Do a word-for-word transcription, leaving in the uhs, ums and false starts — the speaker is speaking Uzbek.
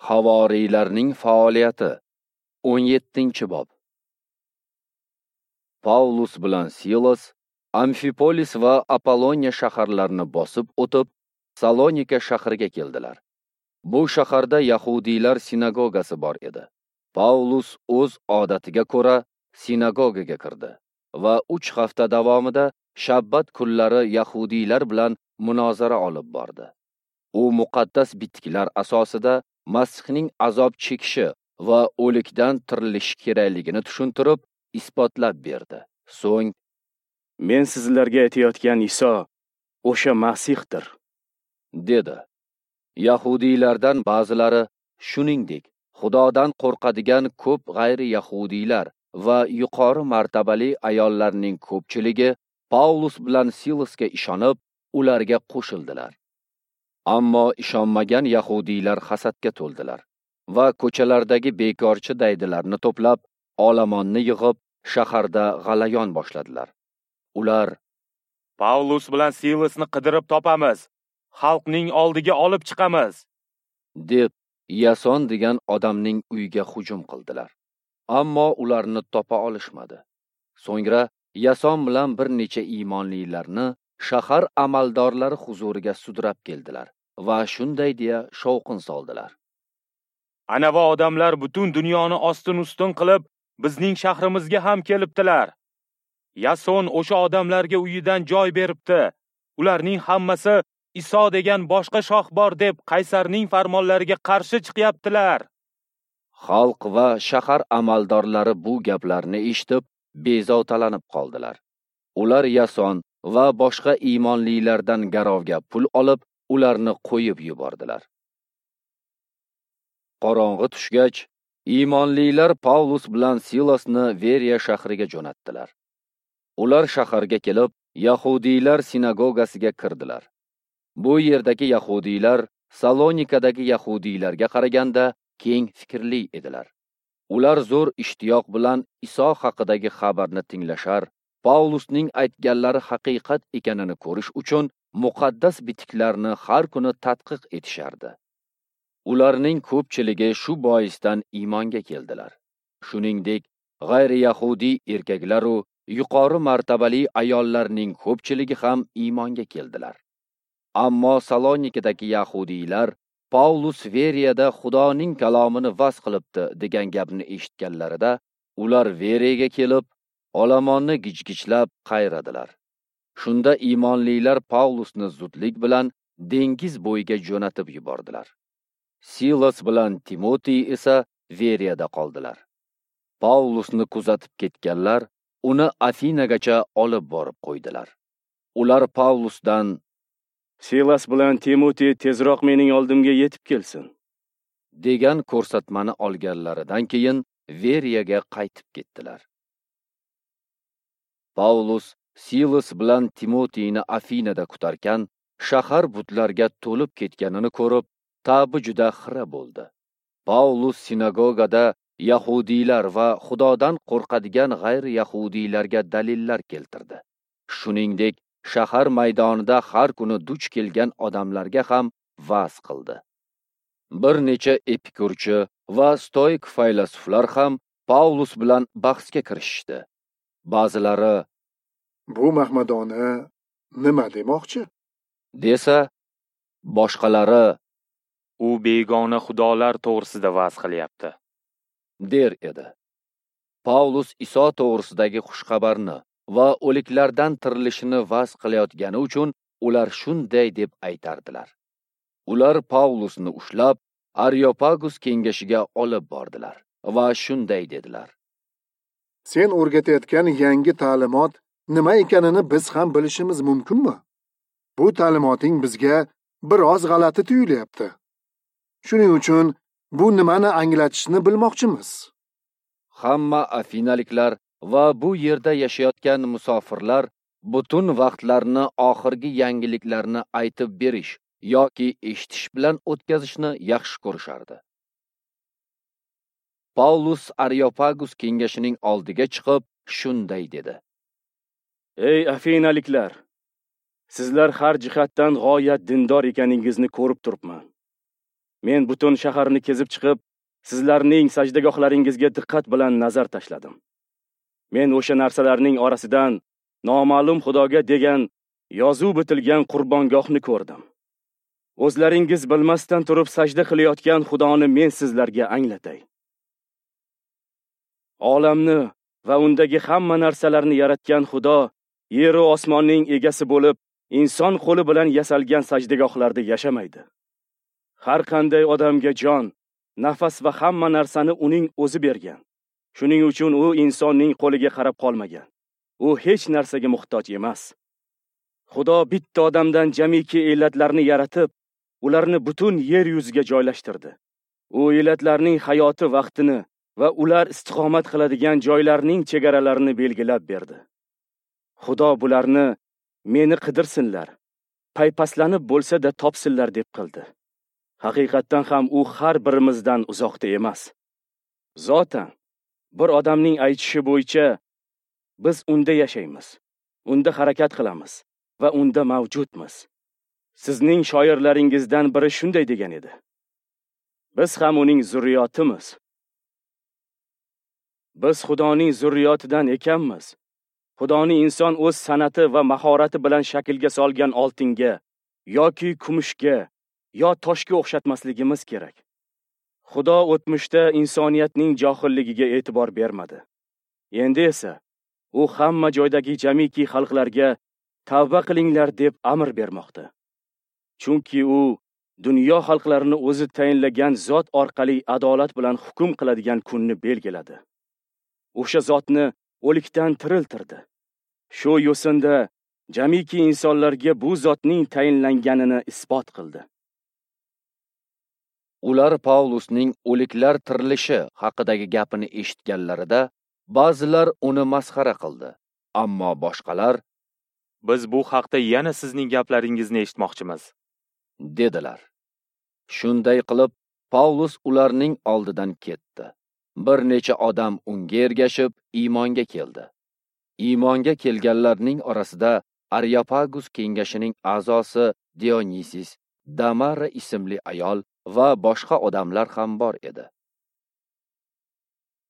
Havoriylarning faoliyati. o'n yettinchi bob. Paulus bilan Silas Amfipolis va Apolloniya shaharlarini bosib o'tib, Salonika shahriga keldilar. Bu shaharda yahudiylar sinagogasi bor edi. Paulus o'z odatiga ko'ra sinagogaga kirdi va uch hafta davomida shabbat kunlari yahudiylar bilan munozara olib bordi. U muqaddas bitiklar asosida Masihning azob chekishi va o'likdan tirilishi kerakligini tushuntirib, isbotlab berdi. So'ng, "Men sizlarga aytayotgan Iso o'sha Masihdir", dedi. Yahudiylardan ba'zilari, shuningdek, Xudodan qo'rqadigan ko'p g'ayri yahudiylar va yuqori martabali ayollarning ko'pchiligi Paulus bilan Silasga ishonib, ularga qo'shildilar. Ammo ishonmagan yahudiylar hasadga to'ldilar va ko'chalardagi bekorchi daydilarni to'plab, olomonni yig'ib, shaharda g'alayon boshladilar. Ular, "Paulus bilan Silasni qidirib topamiz, xalqning oldiga olib chiqamiz", deb Yason degan odamning uyiga hujum qildilar. Ammo ularni topa olishmadi. So'ngra Yason bilan bir necha iymonlilarni shahar amaldorlari huzuriga sudrab keldilar va shunday deya shovqin soldilar. "Anava odamlar butun dunyoni ostin-ustun qilib, bizning shahrimizga ham kelibdilar. Yason o'sha odamlarga uyidan joy beribdi. Ularning hammasi Iso degan boshqa shoh bor deb qaysarning farmonlariga qarshi chiqyaptilar." Xalq va shahar amaldorlari bu gaplarni eshitib, bezovtalanib qoldilar. Ular Yason va boshqa iymonlilardan garovga pul olib, ularni qo'yib yubordilar. Qorong'i tushgach, iymonlilar Paulus bilan Silasni Veriya shahriga jo'natdilar. Ular shaharga kelib, yahudiylar sinagogasiga kirdilar. Bu yerdagi yahudiylar Salonikadagi yahudiylarga qaraganda keng fikrli edilar. Ular zo'r ishtiyoq bilan Iso haqidagi xabarni tinglashar, Paulusning aytganlari haqiqat ekanini ko'rish uchun muqaddas bitiklarni har kuni tadqiq etishardi. Ularning ko'pchiligi shu boisdan iymonga keldilar. Shuningdek, g'ayri yahudiy erkaklar va yuqori martabali ayollarning ko'pchiligi ham iymonga keldilar. Ammo Salonikadagi yahudiylar Paulus Veriyada Xudoning kalomini vaz qilibdi degan gapni eshitganlarida, ular Veriyaga kelib, olomonni gijgichlab qayradilar. Shunda iymonlilar Paulusni zudlik bilan dengiz bo'yiga jo'natib yubordilar. Silas bilan Timotiy esa Veriyada qoldilar. Paulusni kuzatib ketganlar uni Afinagacha olib borib qo'ydilar. Ular Paulusdan, "Silas bilan Timotiy tezroq mening oldimga yetib kelsin", degan ko'rsatmani olganlaridan keyin Veriyaga qaytib ketdilar. Paulus Silas bilan Timotiyni Afinada kutarkan, shahar butlarga to'lib ketganini ko'rib, ta'bi juda xira bo'ldi. Paulus sinagogada yahudiylar va Xudodan qo'rqadigan g'ayri yahudiylarga dalillar keltirdi. Shuningdek, shahar maydonida har kuni duch kelgan odamlarga ham va'z qildi. Bir necha epikurchi va stoik faylasuflar ham Paulus bilan bahsga kirishdi. Ba'zilari, "Bu mahmadona nima demoqchi?" desa, boshqalari, "U begona xudolar to'g'risida va'z qilyapti", der edi. Paulus Iso to'g'risidagi xushxabarni va o'liklardan tirilishini va'z qilayotgani uchun ular shunday deb aytardilar. Ular Paulusni ushlab Areopagus kengashiga olib bordilar va shunday dedilar: "Sen o'rgatayotgan yangi ta'limot nima ekanini biz ham bilishimiz mumkinmi? Bu ta'limoting bizga biroz g'alati tuyulyapti. Shuning uchun bu nimani anglatishni bilmoqchimiz." Hamma afinaliklar va bu yerda yashayotgan musofirlar butun vaqtlarni oxirgi yangiliklarni aytib berish yoki eshitish bilan o'tkazishni yaxshi ko'rishardi. Paulus Areopagus kengashining oldiga chiqib shunday dedi: "Ey afinaliklar, sizlar har jihatdan g'oyat dindor ekaningizni ko'rib turibman. Men butun shaharni kezib chiqib, sizlarning sajdagohlaringizga diqqat bilan nazar tashladim. Men o'sha narsalarning orasidan noma'lum xudoga degan yozuv bitilgan qurbongohni ko'rdim. O'zlaringiz bilmasdan turib sajda qilayotgan Xudoni men sizlarga anglatay. Olamni va undagi hamma narsalarni yaratgan Xudo yer va osmonning egasi bo'lib, inson qo'li bilan yasalgan sajdagohlarda yashamaydi. Har qanday odamga jon, nafas va hamma narsani uning o'zi bergan. Shuning uchun u insonning qo'liga qarab qolmagan. U hech narsaga muhtoj emas. Xudo bitta odamdan jamiki illatlarni yaratib, ularni butun yer yuziga joylashtirdi. U illatlarning hayoti vaqtini va ular istiqomat qiladigan joylarning chegaralarini belgilab berdi. Xudo bularni meni qidirsinlar, paypaslanib bo'lsa-da topsinlar deb qildi. Haqiqatdan ham u har birimizdan uzoqda emas. Zotan, bir odamning aytishi bo'yicha biz unda yashaymiz, unda harakat qilamiz va unda mavjudmiz. Sizning shoirlaringizdan biri shunday degan edi. Biz ham uning zurriyotimiz. Biz Xudoning zurriyotidan ekanmiz. Xudoni inson o'z san'ati va mahorati bilan shaklga solgan oltinga yoki kumushga yo toshga o'xshatmasligimiz kerak. Xudo o'tmishda insoniyatning johilligiga e'tibor bermadi. Endi esa u hamma joydagi jamiki xalqlarga tavba qilinglar deb amr bermoqda. Chunki u dunyo xalqlarini o'zi tayinlagan zot orqali adolat bilan hukm qiladigan kunni belgiladi. O'sha zotni o'likdan tiriltirdi. Shu yo'sinda jamiki insonlarga bu zotning tayinlanganini isbot qildi. Ular Pavlusning o'liklar tirilishi haqidagi gapini eshitganlarida ba'zilar uni masxara qildi, ammo boshqalar biz bu haqda yana sizning gaplaringizni eshitmoqchimiz dedilar. Shunday qilib Pavlus ularning oldidan ketdi. Bir necha odam unga ergashib iymonga keldi. Iymonga kelganlarning orasida Areopagus kengashining a'zosi Dionisis, Damara ismli ayol va boshqa odamlar ham bor edi.